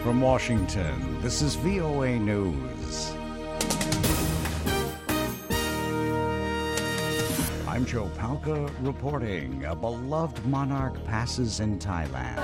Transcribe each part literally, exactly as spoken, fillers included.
From Washington, this is V O A News. I'm Joe Palca reporting. A beloved monarch passes in Thailand.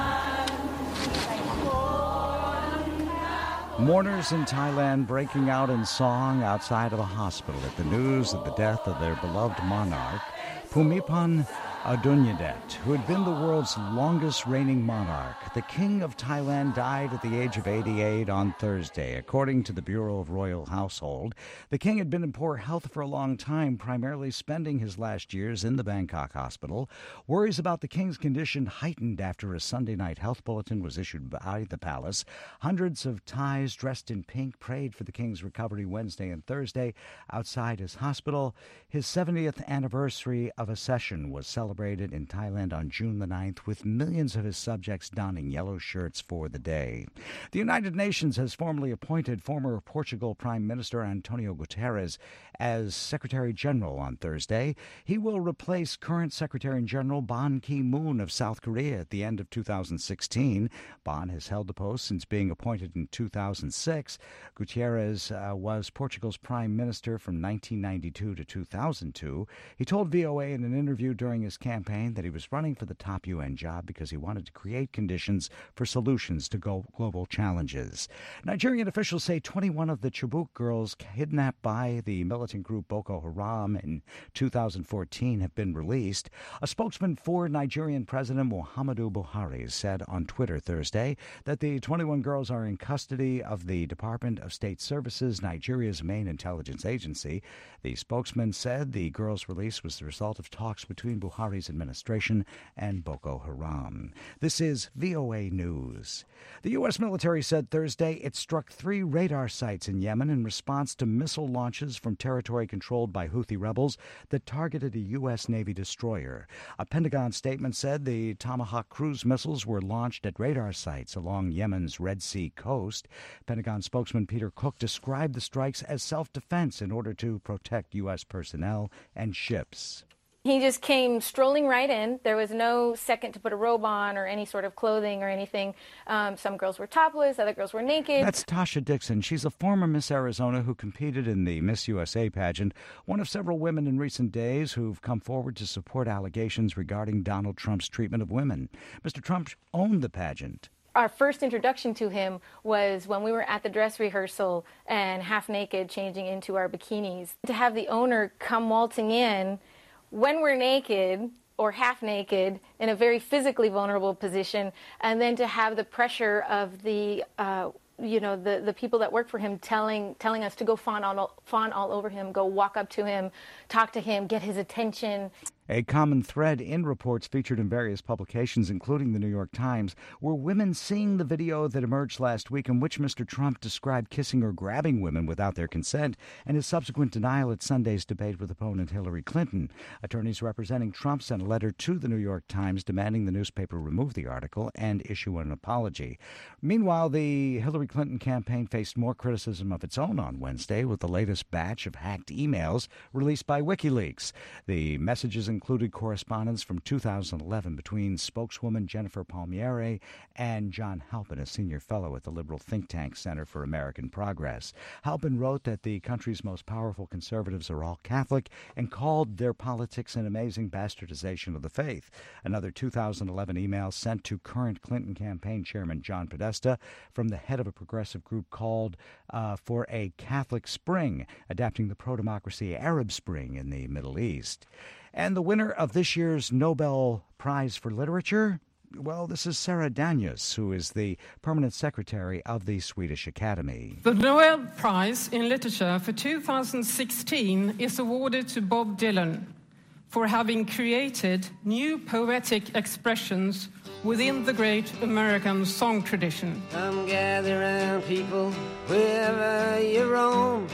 Mourners in Thailand breaking out in song outside of a hospital at the news of the death of their beloved monarch, Bhumibol Adulyadej, who had been the world's longest reigning monarch. The King of Thailand died at the age of eighty-eight on Thursday. According to the Bureau of Royal Household, the king had been in poor health for a long time, primarily spending his last years in the Bangkok hospital. Worries about the king's condition heightened after a Sunday night health bulletin was issued by the palace. Hundreds of Thais dressed in pink prayed for the king's recovery Wednesday and Thursday outside his hospital. His seventieth anniversary of accession was celebrated celebrated in Thailand on June the ninth, with millions of his subjects donning yellow shirts for the day. The United Nations has formally appointed former Portugal Prime Minister Antonio Guterres as Secretary General on Thursday. He will replace current Secretary General Ban Ki-moon of South Korea at the end of two thousand sixteen. Ban has held the post since being appointed in two thousand six. Guterres uh, was Portugal's Prime Minister from nineteen ninety-two to two thousand two. He told V O A in an interview during his campaign that he was running for the top U N job because he wanted to create conditions for solutions to global challenges. Nigerian officials say twenty-one of the Chibok girls kidnapped by the militant group Boko Haram in two thousand fourteen have been released. A spokesman for Nigerian President Muhammadu Buhari said on Twitter Thursday that the twenty-one girls are in custody of the Department of State Services, Nigeria's main intelligence agency. The spokesman said the girls' release was the result of talks between Buhari's administration and Boko Haram. This is V O A News. The U S military said Thursday it struck three radar sites in Yemen in response to missile launches from territory controlled by Houthi rebels that targeted a U S Navy destroyer. A Pentagon statement said the Tomahawk cruise missiles were launched at radar sites along Yemen's Red Sea coast. Pentagon spokesman Peter Cook described the strikes as self-defense in order to protect U S personnel and ships. He just came strolling right in. There was no second to put a robe on or any sort of clothing or anything. Um, some girls were topless, other girls were naked. That's Tasha Dixon. She's a former Miss Arizona who competed in the Miss U S A pageant, one of several women in recent days who've come forward to support allegations regarding Donald Trump's treatment of women. Mister Trump owned the pageant. Our first introduction to him was when we were at the dress rehearsal and half naked changing into our bikinis. To have the owner come waltzing in when we're naked or half naked in a very physically vulnerable position, and then to have the pressure of the uh, you know the the people that work for him telling telling us to go fawn all fawn all over him, go walk up to him, talk to him, get his attention. A common thread in reports featured in various publications, including the New York Times, were women seeing the video that emerged last week in which Mister Trump described kissing or grabbing women without their consent, and his subsequent denial at Sunday's debate with opponent Hillary Clinton. Attorneys representing Trump sent a letter to the New York Times demanding the newspaper remove the article and issue an apology. Meanwhile, the Hillary Clinton campaign faced more criticism of its own on Wednesday with the latest batch of hacked emails released by WikiLeaks. The messages included correspondence from two thousand eleven between spokeswoman Jennifer Palmieri and John Halpin, a senior fellow at the liberal think tank Center for American Progress. Halpin wrote that the country's most powerful conservatives are all Catholic and called their politics an amazing bastardization of the faith. Another two thousand eleven email sent to current Clinton campaign chairman John Podesta from the head of a progressive group called uh, for a Catholic Spring, adapting the pro-democracy Arab Spring in the Middle East. And the winner of this year's Nobel Prize for Literature? Well, this is Sarah Danius, who is the permanent secretary of the Swedish Academy. The Nobel Prize in Literature for two thousand sixteen is awarded to Bob Dylan for having created new poetic expressions within the great American song tradition. Come gather round, people, wherever you roam,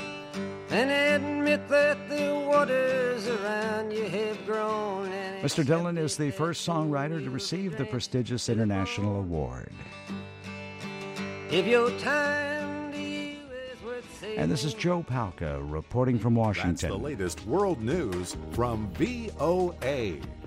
and admit that the waters around you have grown. Mister Dylan is the first songwriter to receive the prestigious international award. If your time to you is worth saving. And this is Joe Palca reporting from Washington. That's the latest world news from V O A.